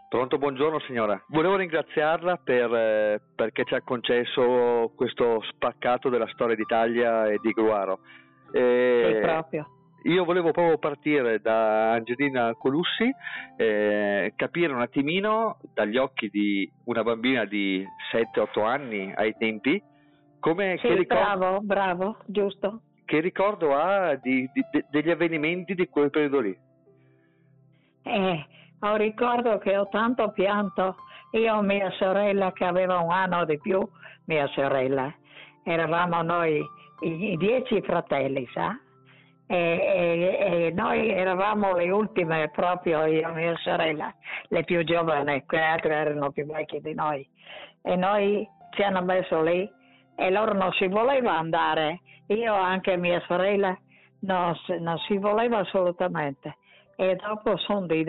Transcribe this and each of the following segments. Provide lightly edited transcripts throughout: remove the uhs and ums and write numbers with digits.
Pronto, buongiorno signora. Volevo ringraziarla perché ci ha concesso questo spaccato della storia d'Italia e di Gruaro. Sì, proprio. Io volevo proprio partire da Angelina Colussi, capire un attimino dagli occhi di una bambina di 7-8 anni ai tempi, Sì, bravo, giusto. Che ricordo ha degli avvenimenti di quel periodo lì? Ho ricordo che ho tanto pianto. Io e mia sorella, che aveva un anno di più, mia sorella, eravamo noi i 10 fratelli, sa? E noi eravamo le ultime, proprio io e mia sorella, le più giovani, quelle altre erano più vecchie di noi. E noi ci hanno messo lì e loro non si voleva andare. Io anche mia sorella non si voleva assolutamente. E dopo sono di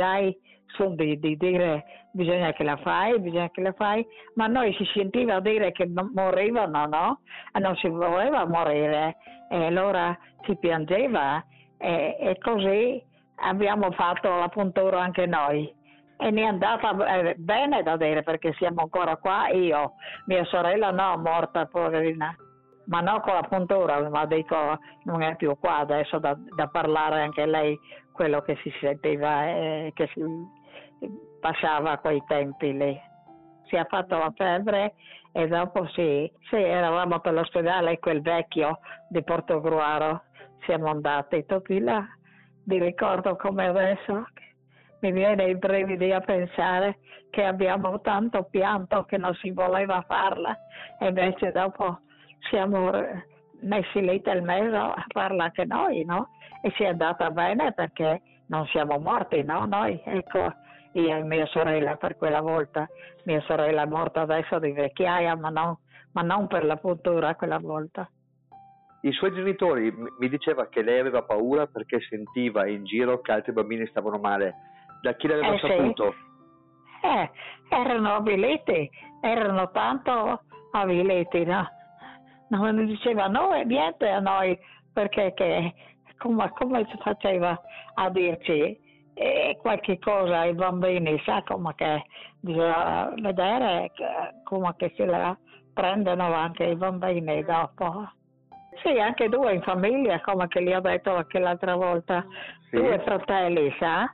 dire bisogna che la fai, ma noi si sentiva dire che morivano, no? E non si voleva morire, e allora si piangeva, e così abbiamo fatto la puntura anche noi. E mi è andata bene da dire, perché siamo ancora qua, io, mia sorella no, morta, poverina. Ma no con la puntura, ma dico, non è più qua adesso da parlare anche lei quello che si sentiva, che si passava a quei tempi lì. Si è fatto la febbre e dopo sì, eravamo per l'ospedale, quel vecchio di Portogruaro, siamo andati tutti là. Mi ricordo come adesso, mi viene i brividi a pensare che abbiamo tanto pianto che non si voleva farla, e invece dopo siamo messi lì del mezzo a farla anche noi, no? E si è andata bene perché non siamo morti, no? Noi, ecco, io e mia sorella per quella volta. Mia sorella è morta adesso di vecchiaia, ma non per la puntura quella volta. I suoi genitori mi diceva che lei aveva paura perché sentiva in giro che altri bambini stavano male. Da chi l'aveva saputo? Sì. Erano avviliti, erano tanto avviliti, no? Non ne diceva niente a noi, perché come si faceva a dirci qualche cosa ai bambini, sa come che bisogna vedere come che se la prendono anche i bambini dopo. Sì, anche 2 in famiglia, come che gli ho detto anche l'altra volta, sì. 2 fratelli, sa?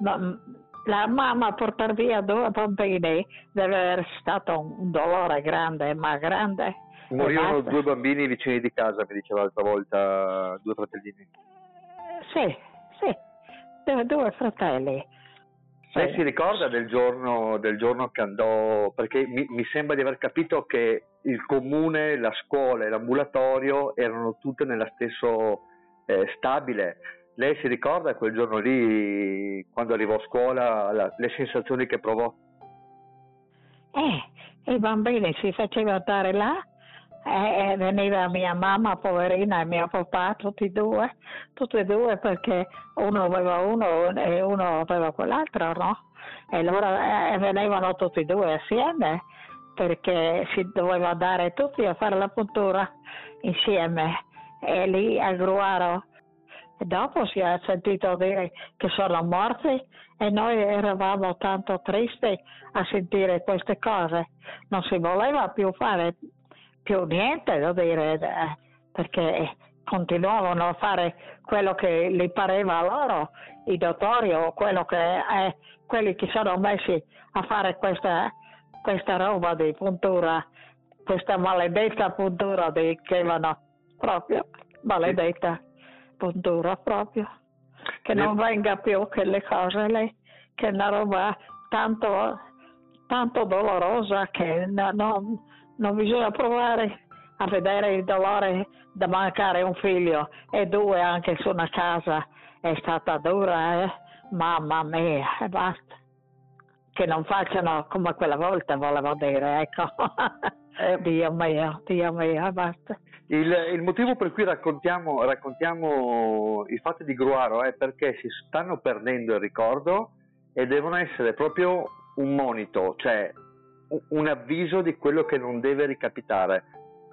La mamma portare via 2 bambini deve essere stato un dolore grande, ma grande. Morirono 2 bambini vicini di casa, mi diceva l'altra volta, 2 fratellini. Sì, 2 fratelli. Lei si ricorda del giorno che andò, perché mi sembra di aver capito che il comune, la scuola e l'ambulatorio erano tutte nello stesso stabile. Lei si ricorda quel giorno lì, quando arrivò a scuola, le sensazioni che provò? I bambini si facevano stare là, e veniva mia mamma poverina e mio papà, tutti e due, perché uno aveva uno e uno aveva quell'altro, no? E allora venivano tutti e 2 assieme, perché si doveva andare tutti a fare la puntura insieme, e lì a Gruaro. E dopo si è sentito dire che sono morti, e noi eravamo tanto tristi a sentire queste cose. Non si voleva più fare più niente, da dire, perché continuavano a fare quello che gli pareva a loro, i dottori, o quelli che sono messi a fare questa roba di puntura, questa maledetta puntura che vanno proprio, maledetta puntura proprio, che non venga più che le cose lì, che è una roba tanto dolorosa che non bisogna provare a vedere il dolore da mancare un figlio, e 2 anche su una casa. È stata dura, mamma mia, e basta. Che non facciano come quella volta, volevo dire, ecco. Dio mio, basta. Il motivo per cui raccontiamo i fatti di Gruaro è perché si stanno perdendo il ricordo e devono essere proprio un monito, cioè un avviso di quello che non deve ricapitare.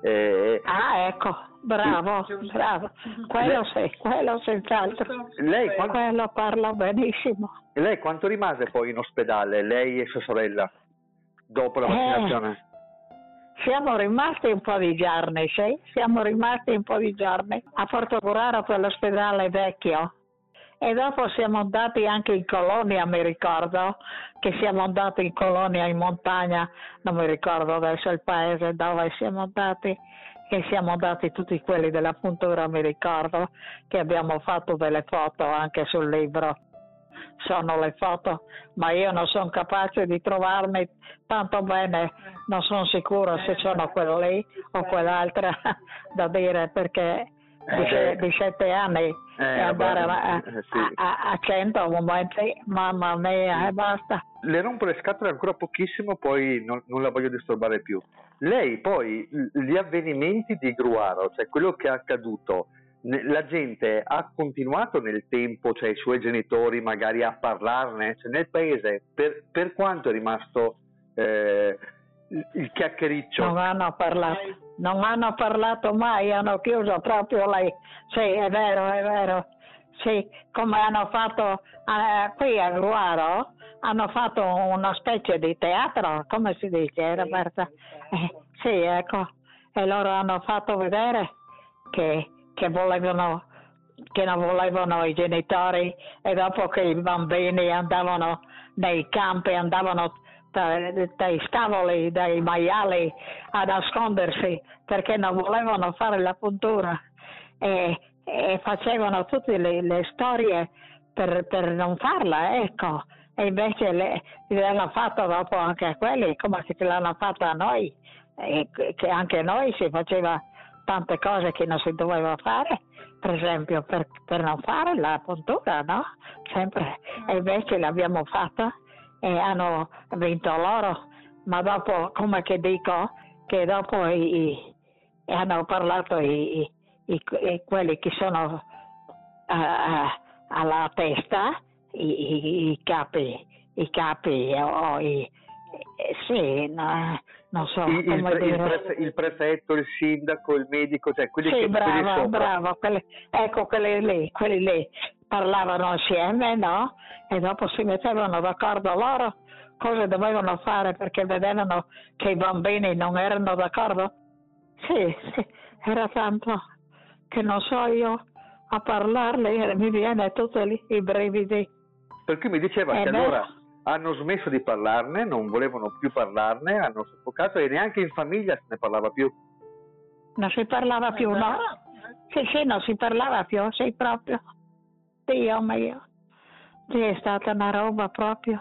Ah, ecco, bravo, bravo. Quello senz'altro. Quello parla benissimo. Lei quanto rimase poi in ospedale, lei e sua sorella, dopo la vaccinazione? Siamo rimasti un po' di giorni, sì? Siamo rimasti un po' di giorni a Portogruaro, quell'ospedale vecchio. E dopo siamo andati anche in colonia, mi ricordo, che siamo andati in colonia in montagna, non mi ricordo adesso il paese dove siamo andati, che siamo andati tutti quelli della puntura, mi ricordo, che abbiamo fatto delle foto anche sul libro. Sono le foto, ma io non sono capace di trovarmi tanto bene, non sono sicura se sono quella lì o quell'altra da dire, perché di 7 anni e andare a 100 momenti, mamma mia, e basta. Le rompo le scatole ancora pochissimo, poi non la voglio disturbare più. Lei poi, gli avvenimenti di Gruaro, cioè quello che è accaduto, la gente ha continuato nel tempo, cioè i suoi genitori magari a parlarne, cioè nel paese, per quanto è rimasto il chiacchiericcio? Non hanno parlato mai, hanno chiuso proprio lei. Sì, è vero. Sì, come hanno fatto qui a Gruaro, hanno fatto una specie di teatro, come si dice, Roberta? Sì, ecco, e loro hanno fatto vedere che non volevano i genitori, e dopo che i bambini andavano nei campi, andavano dai stavoli, dai maiali a nascondersi perché non volevano fare la puntura, e facevano tutte le storie per non farla, ecco, e invece l'hanno fatto dopo anche a quelli, come che l'hanno fatto a noi, e che anche noi si faceva tante cose che non si doveva fare, per esempio per non fare la puntura, no? Sempre, e invece l'abbiamo fatta e hanno vinto loro, ma dopo, come che dico, che dopo hanno parlato quelli che sono alla testa, i capi, sì, no, non so come dire. Il prefetto, il sindaco, il medico, cioè quelli sì, che bravo, quelli lì parlavano insieme, no? E dopo si mettevano d'accordo loro cosa dovevano fare, perché vedevano che i bambini non erano d'accordo. Sì, era tanto che non so io a parlarle, mi viene tutti i brividi. Per cui mi diceva che allora hanno smesso di parlarne, non volevano più parlarne, hanno soffocato, e neanche in famiglia se ne parlava più. Non si parlava più, no? Sì, non si parlava più, sì, proprio. Dio mio, sì, è stata una roba proprio,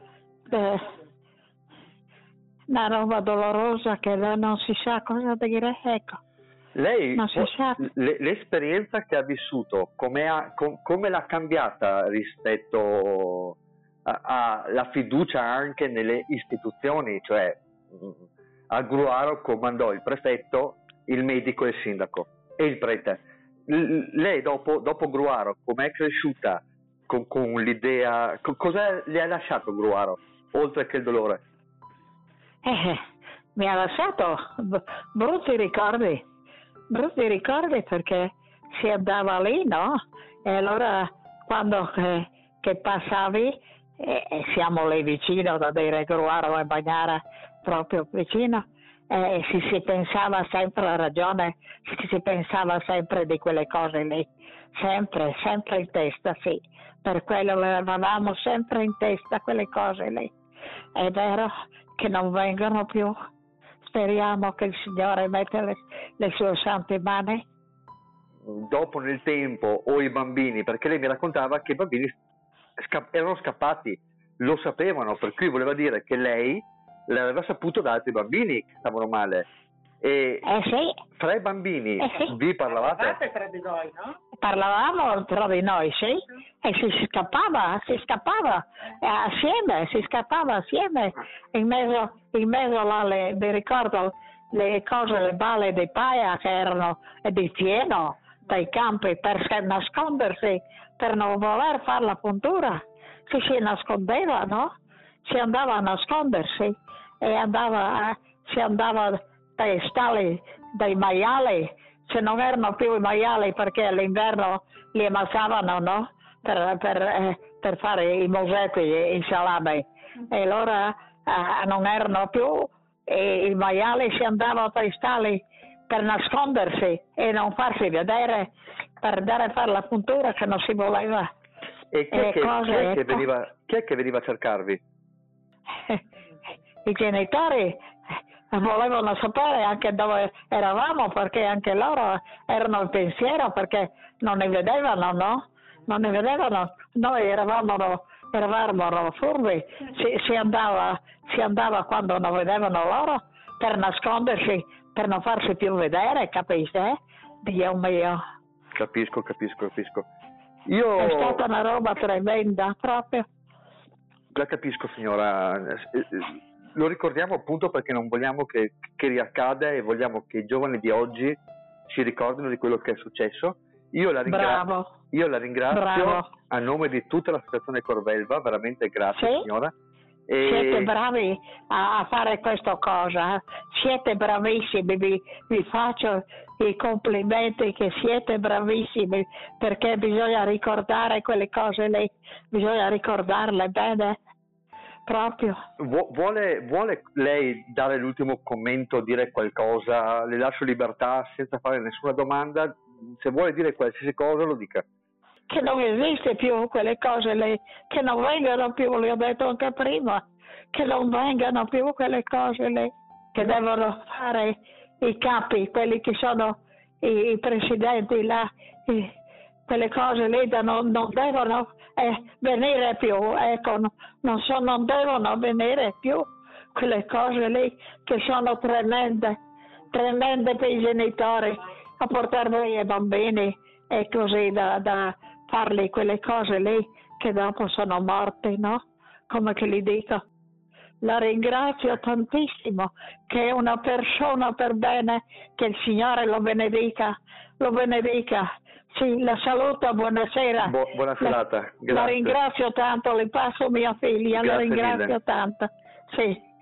una roba dolorosa che non si sa cosa dire, ecco. Lei, non si sa. L'esperienza che ha vissuto, come l'ha cambiata rispetto alla fiducia anche nelle istituzioni, cioè a Gruaro comandò il prefetto, il medico e il sindaco e il prete. Lei dopo Gruaro com'è cresciuta con l'idea, cosa le ha lasciato Gruaro oltre che il dolore? Mi ha lasciato brutti ricordi perché si andava lì, no? E allora quando che passavi, siamo lì vicino, da dire Gruaro e Bagnara proprio vicino, si pensava sempre a ragione, si pensava sempre di quelle cose lì, sempre in testa, sì, per quello le avevamo sempre in testa quelle cose lì. È vero che non vengono più, speriamo che il Signore metta le sue sante mani. Dopo nel tempo, o i bambini, perché lei mi raccontava che i bambini erano scappati, lo sapevano, per cui voleva dire che lei l'aveva saputo da altri bambini che stavano male. E sì. Fra i bambini sì. vi parlavate? Tra di voi, no? Parlavamo tra di noi, sì, e si scappava assieme, in mezzo mi ricordo le cose, le balle di paia che erano di fieno dai campi per nascondersi, per non voler fare la puntura, si nascondeva, no? Si andava a nascondersi e si andava dai stalli dei maiali, se non erano più i maiali perché all'inverno li ammazzavano, no? Per fare i mosetti, i salami, e allora non erano più, e i maiali si andavano per i stalli per nascondersi e non farsi vedere, per andare a fare la puntura che non si voleva. E chi è che veniva a cercarvi? I genitori volevano sapere anche dove eravamo, perché anche loro erano in pensiero, perché non ne vedevano, no? Non ne vedevano, noi eravamo furbi, si andava quando non vedevano loro per nascondersi, per non farsi più vedere, capisci? Dio mio. Capisco. È stata una roba tremenda, proprio. La capisco, signora. Lo ricordiamo appunto perché non vogliamo che riaccada e vogliamo che i giovani di oggi si ricordino di quello che è successo. Io la ringrazio Bravo. a nome di tutta l'associazione Corvelva, veramente grazie, sì? signora. Siete bravi a fare questa cosa, siete bravissimi, vi faccio i complimenti che siete bravissimi, perché bisogna ricordare quelle cose lì, bisogna ricordarle bene, proprio. Vuole lei dare l'ultimo commento, dire qualcosa? Le lascio libertà senza fare nessuna domanda, se vuole dire qualsiasi cosa lo dica. Che non esiste più quelle cose lì, che non vengono più, le ho detto anche prima, che non vengano più quelle cose lì, che devono fare i capi, quelli che sono i presidenti là, quelle cose lì non devono venire più, ecco, non devono venire più quelle cose lì che sono tremende per i genitori, a portare via i bambini e così da farli quelle cose lì che dopo sono morti, no? Come che li dico. La ringrazio tantissimo, che è una persona per bene, che il Signore lo benedica. Sì, la saluto, buonasera. Buona serata, grazie. La ringrazio tanto, le passo mia figlia, Grazie la ringrazio mille. tanto. Sì.